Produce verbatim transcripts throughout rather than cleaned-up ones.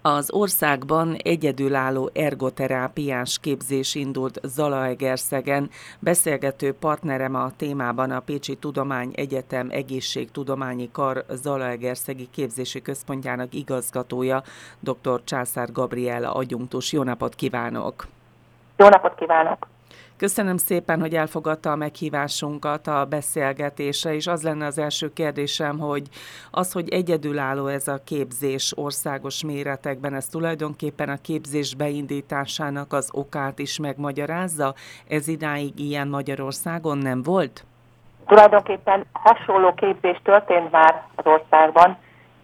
Az országban egyedülálló ergoterápiás képzés indult Zalaegerszegen. Beszélgető partnerem a témában a Pécsi Tudományegyetem Egészségtudományi Kar Zalaegerszegi Képzési Központjának igazgatója, dr. Császár Gabriella adjunktus. Jó napot kívánok! Jó napot kívánok! Köszönöm szépen, hogy elfogadta a meghívásunkat a beszélgetésre, és az lenne az első kérdésem, hogy az, hogy egyedülálló ez a képzés országos méretekben, ez tulajdonképpen a képzés beindításának az okát is megmagyarázza? Ez idáig ilyen Magyarországon nem volt? Tulajdonképpen hasonló képzés történt már az országban,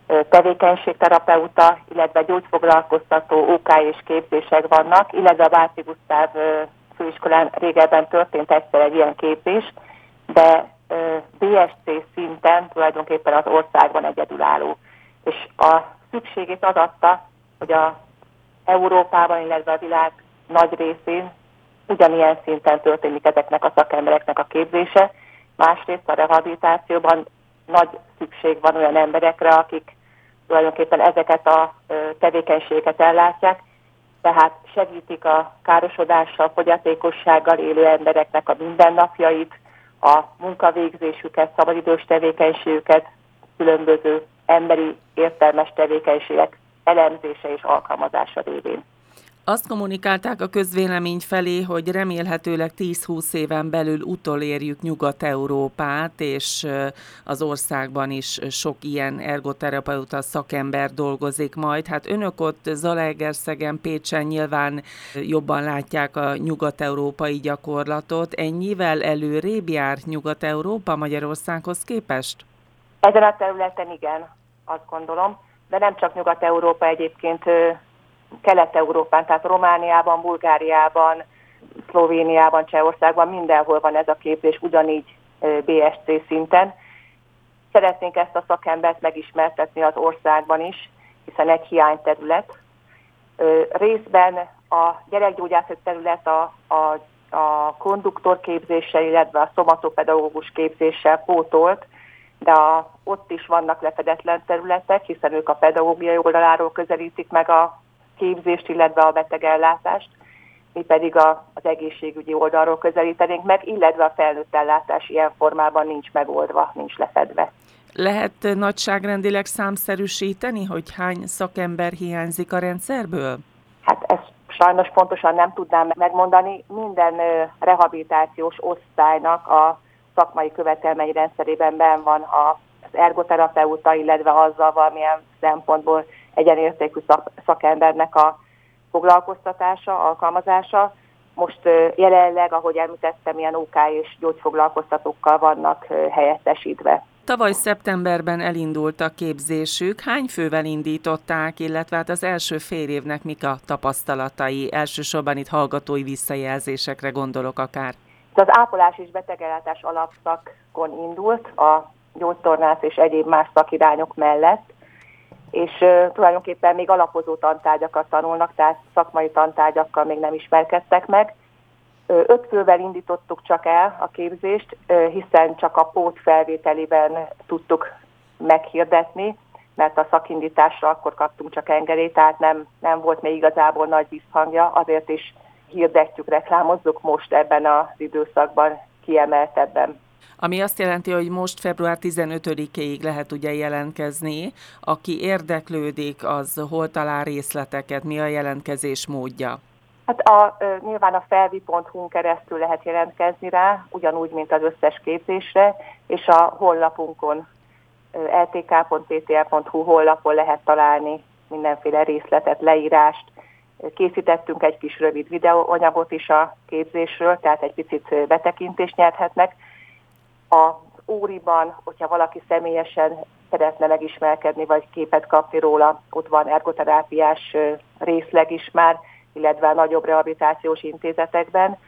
tevékenységterapeuta, illetve gyógyfoglalkoztató ó ká és képzések vannak, illetve a Váci Gusztáv főiskolán régebben történt egyszer egy ilyen képzés, de bé es cé szinten tulajdonképpen az országban egyedülálló. És a szükségét az adta, hogy a Európában, illetve a világ nagy részén ugyanilyen szinten történik ezeknek a szakembereknek a képzése. Másrészt a rehabilitációban nagy szükség van olyan emberekre, akik tulajdonképpen ezeket a tevékenységeket ellátják, tehát segítik a károsodással, fogyatékossággal élő embereknek a mindennapjait, a munkavégzésüket, szabadidős tevékenységüket, különböző emberi értelmes tevékenységek elemzése és alkalmazása révén. Azt kommunikálták a közvélemény felé, hogy remélhetőleg tíz-húsz éven belül utolérjük Nyugat-Európát, és az országban is sok ilyen ergoterapeuta szakember dolgozik majd. Hát önök ott Zalaegerszegen, Pécsen nyilván jobban látják a nyugat-európai gyakorlatot. Ennyivel előrébb jár Nyugat-Európa Magyarországhoz képest? Ezen a területen igen, azt gondolom, de nem csak Nyugat-Európa egyébként, Kelet-Európán, tehát Romániában, Bulgáriában, Szlovéniában, Csehországban, mindenhol van ez a képzés, ugyanígy bé es cé szinten. Szeretnénk ezt a szakembert megismertetni az országban is, hiszen egy hiányterület. Részben a gyerekgyógyászat terület a, a, a konduktorképzéssel, illetve a szomatopedagógus képzéssel pótolt, de a, ott is vannak lefedetlen területek, hiszen ők a pedagógiai oldaláról közelítik meg a képzést, illetve a betegellátást, mi pedig a, az egészségügyi oldalról közelítenénk meg, illetve a felnőtt ellátás ilyen formában nincs megoldva, nincs lefedve. Lehet nagyságrendileg számszerűsíteni, hogy hány szakember hiányzik a rendszerből? Hát ezt sajnos pontosan nem tudnám megmondani. Minden rehabilitációs osztálynak a szakmai követelmény rendszerében benn van az ergoterapeuta, illetve azzal valamilyen szempontból egyenértékű szakembernek a foglalkoztatása, alkalmazása. Most jelenleg, ahogy említettem, ilyen ó ká és gyógyfoglalkoztatókkal vannak helyettesítve. Tavaly szeptemberben elindult a képzésük. Hány fővel indították, illetve hát az első fél évnek mik a tapasztalatai? Elsősorban itt hallgatói visszajelzésekre gondolok akár. Az ápolás és betegellátás alapszakon indult a gyógytornász és egyéb más szakirányok mellett, és uh, tulajdonképpen még alapozó tantárgyakat tanulnak, tehát szakmai tantárgyakkal még nem ismerkedtek meg. Uh, öt fővel indítottuk csak el a képzést, uh, hiszen csak a pót felvételiben tudtuk meghirdetni, mert a szakindításra akkor kaptunk csak engedélyt, tehát nem, nem volt még igazából nagy visszhangja, azért is hirdetjük, reklámozzuk most ebben az időszakban kiemeltebben. Ami azt jelenti, hogy most február tizenötödikéig lehet ugye jelentkezni. Aki érdeklődik, az hol talál részleteket, mi a jelentkezés módja? Hát a, nyilván a felvi pont hu-n keresztül lehet jelentkezni rá, ugyanúgy, mint az összes képzésre, és a honlapunkon, el té ká pont té té el pont hu honlapon lehet találni mindenféle részletet, leírást. Készítettünk egy kis rövid videóanyagot is a képzésről, tehát egy picit betekintést nyerhetnek. Az Óriban, hogyha valaki személyesen szeretne megismerkedni, vagy képet kapni róla, ott van ergoterápiás részleg is már, illetve a nagyobb rehabilitációs intézetekben,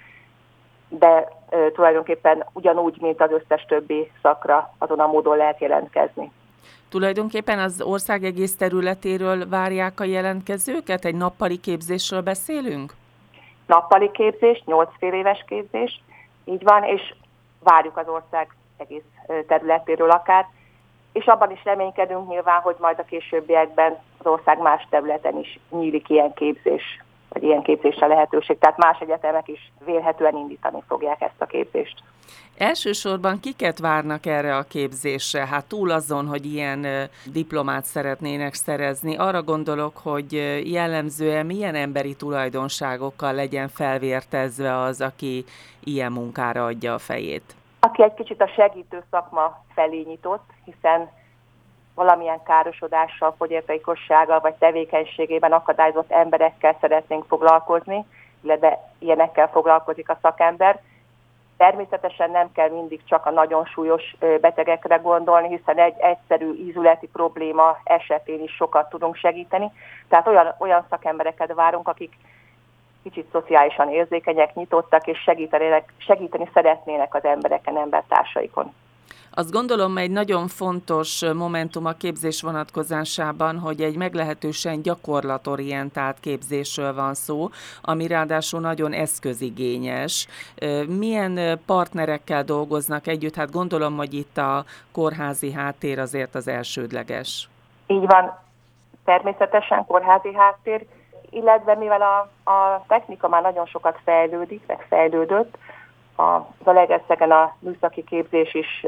de e, tulajdonképpen ugyanúgy, mint az összes többi szakra, azon a módon lehet jelentkezni. Tulajdonképpen az ország egész területéről várják a jelentkezőket? Egy nappali képzésről beszélünk? Nappali képzés, nyolc fél éves képzés, így van, és várjuk az ország egész területéről akár. és abban is reménykedünk nyilván, hogy majd a későbbiekben az ország más területen is nyílik ilyen képzés, vagy ilyen képzésre lehetőség. Tehát más egyetemek is vélhetően indítani fogják ezt a képzést. Elsősorban kiket várnak erre a képzésre? Hát túl azon, hogy ilyen diplomát szeretnének szerezni, arra gondolok, hogy jellemzően milyen emberi tulajdonságokkal legyen felvértezve az, aki ilyen munkára adja a fejét. Aki egy kicsit a segítő szakma felé nyitott, hiszen valamilyen károsodással, fogyatékossággal vagy tevékenységében akadályozott emberekkel szeretnénk foglalkozni, illetve ilyenekkel foglalkozik a szakember. Természetesen nem kell mindig csak a nagyon súlyos betegekre gondolni, hiszen egy egyszerű ízületi probléma esetén is sokat tudunk segíteni. Tehát olyan, olyan szakembereket várunk, akik kicsit szociálisan érzékenyek, nyitottak, és segítenének, segíteni szeretnének az embereken, embertársaikon. Azt gondolom, egy nagyon fontos momentum a képzés vonatkozásában, hogy egy meglehetősen gyakorlatorientált képzésről van szó, ami ráadásul nagyon eszközigényes. Milyen partnerekkel dolgoznak együtt? Hát gondolom, hogy itt a kórházi háttér azért az elsődleges. Így van, természetesen kórházi háttér, illetve mivel a, a technika már nagyon sokat fejlődik, meg fejlődött, a Zalaegerszegen a műszaki képzés is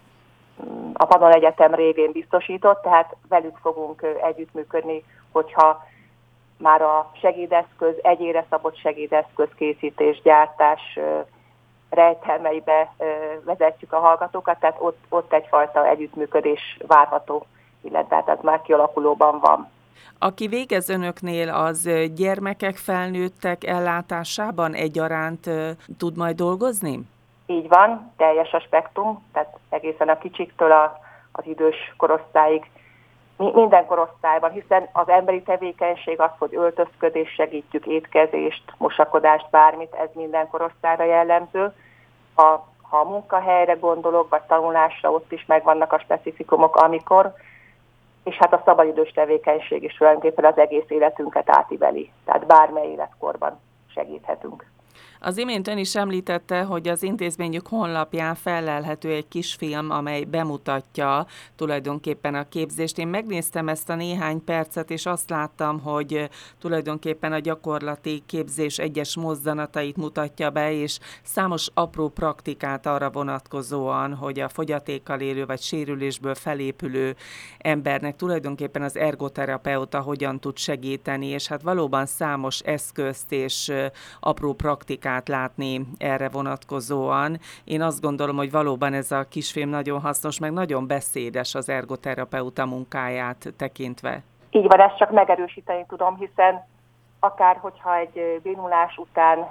a Pannon Egyetem révén biztosított, tehát velük fogunk együttműködni, hogyha már a segédeszköz, egyére szabott segédeszköz készítés, gyártás rejtelmeibe vezetjük a hallgatókat, tehát ott, ott egyfajta együttműködés várható, illetve tehát már kialakulóban van. Aki végez önöknél, az gyermekek, felnőttek ellátásában egyaránt tud majd dolgozni? Így van, teljes a spektrum, tehát egészen a kicsiktől a, az idős korosztályig, minden korosztályban, hiszen az emberi tevékenység az, hogy öltözködés, segítjük, étkezést, mosakodást, bármit, ez minden korosztályra jellemző. A, ha a munkahelyre gondolok, vagy tanulásra, ott is megvannak a specifikumok, amikor, és hát a szabadidős tevékenység is tulajdonképpen az egész életünket átíveli, tehát bármely életkorban segíthetünk. Az imént ön is említette, hogy az intézményük honlapján fellelhető egy kis film, amely bemutatja tulajdonképpen a képzést. Én megnéztem ezt a néhány percet, és azt láttam, hogy tulajdonképpen a gyakorlati képzés egyes mozzanatait mutatja be, és számos apró praktikát arra vonatkozóan, hogy a fogyatékkal élő vagy sérülésből felépülő embernek tulajdonképpen az ergoterapeuta hogyan tud segíteni, és hát valóban számos eszközt és apró praktikát látni erre vonatkozóan. Én azt gondolom, hogy valóban ez a kisfilm nagyon hasznos, meg nagyon beszédes az ergoterapeuta munkáját tekintve. Így van, ezt csak megerősíteni tudom, hiszen akár hogyha egy bénulás után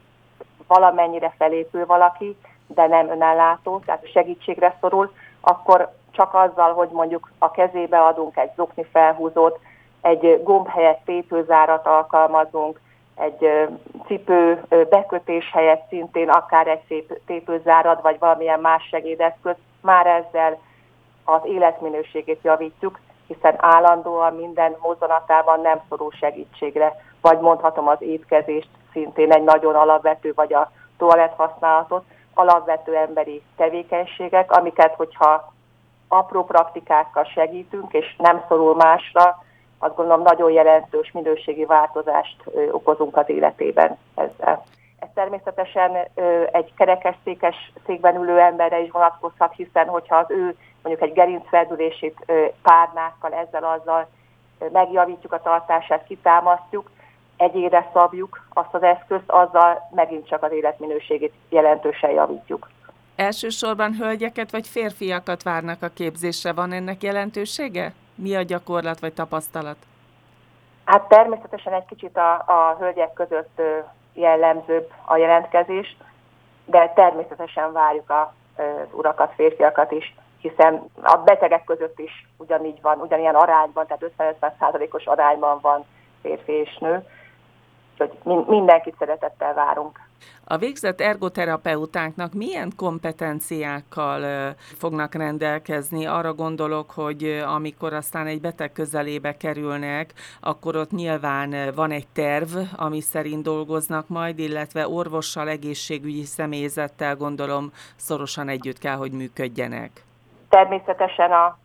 valamennyire felépül valaki, de nem önellátó, tehát segítségre szorul, akkor csak azzal, hogy mondjuk a kezébe adunk egy zokni felhúzót, egy gomb helyett tépőzárat alkalmazunk, egy cipő bekötés helyett szintén akár egy szép tépőzárad, vagy valamilyen más segédeszköz, már ezzel az életminőségét javítjuk, hiszen állandóan minden mozzanatában nem szorul segítségre, vagy mondhatom az étkezést szintén egy nagyon alapvető, vagy a toalett használatot, alapvető emberi tevékenységek, amiket, hogyha apró praktikákkal segítünk, és nem szorul másra, azt gondolom nagyon jelentős minőségi változást ö, okozunk az életében ezzel. Ez természetesen ö, egy kerekesszékes székben ülő emberre is vonatkozhat, hiszen hogyha az ő mondjuk egy gerincfeldülését ö, párnákkal, ezzel-azzal ö, megjavítjuk a tartását, kitámasztjuk, egyére szabjuk azt az eszközt, azzal megint csak az életminőségét jelentősen javítjuk. Elsősorban hölgyeket vagy férfiakat várnak a képzésre, van ennek jelentősége? Mi a gyakorlat vagy tapasztalat? Hát természetesen egy kicsit a, a hölgyek között jellemzőbb a jelentkezés, de természetesen várjuk a, az urakat, férfiakat is, hiszen a betegek között is ugyanígy van, ugyanilyen arányban, tehát ötven-ötven százalékos arányban van férfi és nő, úgyhogy mindenkit szeretettel várunk. A végzett ergoterapeutáknak milyen kompetenciákkal fognak rendelkezni? Arra gondolok, hogy amikor aztán egy beteg közelébe kerülnek, akkor ott nyilván van egy terv, ami szerint dolgoznak majd, illetve orvossal, egészségügyi személyzettel gondolom szorosan együtt kell, hogy működjenek. Természetesen a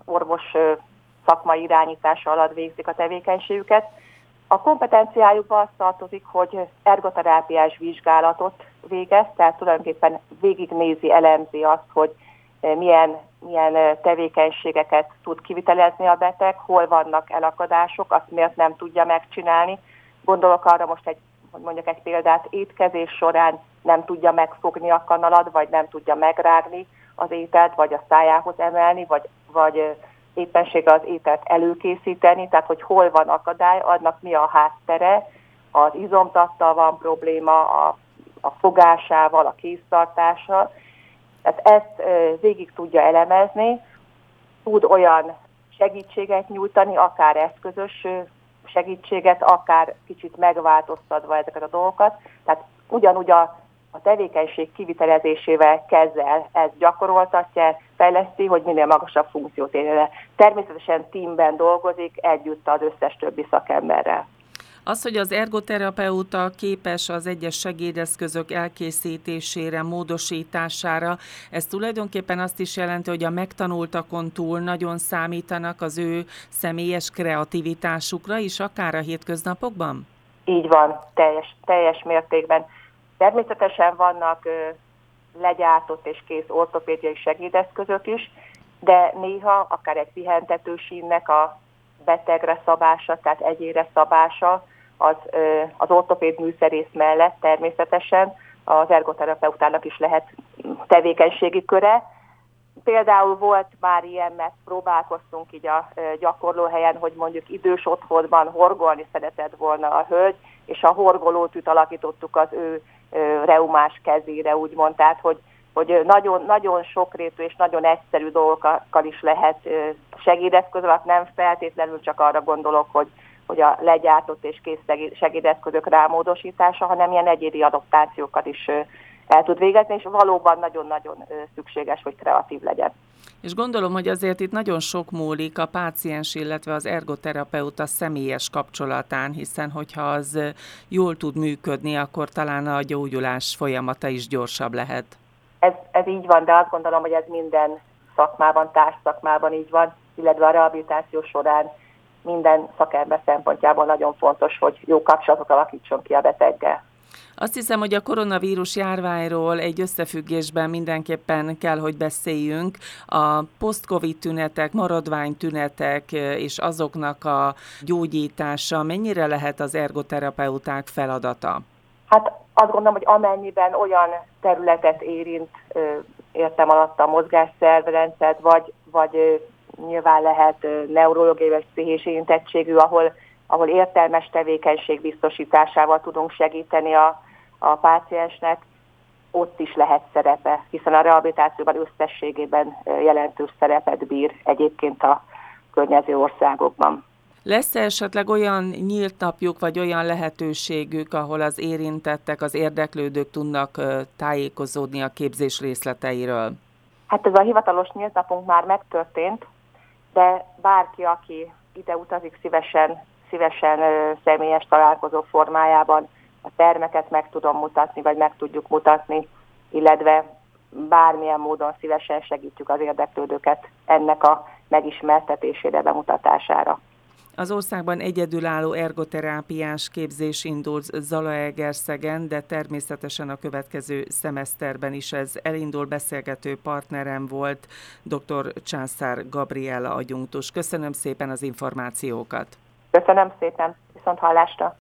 orvos szakmai irányítása alatt végzik a tevékenységüket. A kompetenciájukba az tartozik, hogy ergoterápiás vizsgálatot végez, tehát tulajdonképpen végignézi, elemzi azt, hogy milyen, milyen tevékenységeket tud kivitelezni a beteg, hol vannak elakadások, azt miért nem tudja megcsinálni. Gondolok arra most egy, hogy mondjak egy példát, étkezés során nem tudja megfogni a kanalat, vagy nem tudja megrágni az ételt, vagy a szájához emelni, vagy, vagy éppenséggel az ételt előkészíteni, tehát hogy hol van akadály, annak mi a háttere, az izomtattal van probléma, a, a fogásával, a kéztartással. Tehát ezt végig tudja elemezni, tud olyan segítséget nyújtani, akár eszközös segítséget, akár kicsit megváltoztatva ezeket a dolgokat. Tehát ugyanúgy a a tevékenység kivitelezésével kezdel, ezt gyakoroltatja, fejleszti, hogy minél magasabb funkciót érjen el. Természetesen teamben dolgozik, együtt az összes többi szakemberrel. Az, hogy az ergoterapeuta képes az egyes segédeszközök elkészítésére, módosítására, ez tulajdonképpen azt is jelenti, hogy a megtanultakon túl nagyon számítanak az ő személyes kreativitásukra is, akár a hétköznapokban? Így van, teljes, teljes mértékben. Természetesen vannak ö, legyártott és kész ortopédiai segédeszközök is, de néha akár egy pihentetősínnek a betegre szabása, tehát egyére szabása, az, ö, az ortopéd műszerész mellett természetesen az ergoterapeutának is lehet tevékenységi köre. Például volt már ilyen, mert próbálkoztunk így a ö, gyakorlóhelyen, hogy mondjuk idős otthonban horgolni szeretett volna a hölgy, és a horgolótűt alakítottuk az ő reumás kezére, úgymond, tehát, hogy, hogy nagyon, nagyon sokrétű és nagyon egyszerű dolgokkal is lehet segédeszköz alatt, nem feltétlenül csak arra gondolok, hogy, hogy a legyártott és kész segédeszközök rámódosítása, hanem ilyen egyéni adaptációkat is el tud végezni, és valóban nagyon-nagyon szükséges, hogy kreatív legyen. És gondolom, hogy azért itt nagyon sok múlik a páciens, illetve az ergoterapeuta személyes kapcsolatán, hiszen hogyha az jól tud működni, akkor talán a gyógyulás folyamata is gyorsabb lehet. Ez, ez így van, de azt gondolom, hogy ez minden szakmában, társszakmában így van, illetve a rehabilitáció során minden szakember szempontjából nagyon fontos, hogy jó kapcsolatot alakítson ki a beteggel. Azt hiszem, hogy a koronavírus járványról egy összefüggésben mindenképpen kell, hogy beszéljünk. A post-covid tünetek, maradványtünetek és azoknak a gyógyítása mennyire lehet az ergoterapeuták feladata? Hát azt gondolom, hogy amennyiben olyan területet érint, értem alatt a mozgásszervrendszert, vagy, vagy nyilván lehet neurológiai vagy pszichés érintettségű, ahol, ahol értelmes tevékenység biztosításával tudunk segíteni a a páciensnek, ott is lehet szerepe, hiszen a rehabilitációban összességében jelentős szerepet bír egyébként a környező országokban. Lesz-e esetleg olyan nyílt napjuk, vagy olyan lehetőségük, ahol az érintettek, az érdeklődők tudnak tájékozódni a képzés részleteiről? Hát ez a hivatalos nyílt napunk már megtörtént, de bárki, aki ide utazik szívesen, szívesen személyes találkozó formájában, a termeket meg tudom mutatni, vagy meg tudjuk mutatni, illetve bármilyen módon szívesen segítjük az érdeklődőket ennek a megismertetésére, bemutatására. Az országban egyedülálló ergoterápiás képzés indult Zalaegerszegen, de természetesen a következő szemeszterben is ez elindul. Beszélgető partnerem volt dr. Császár Gabriella adjunktus. Köszönöm szépen az információkat. Köszönöm szépen, viszont hallásra.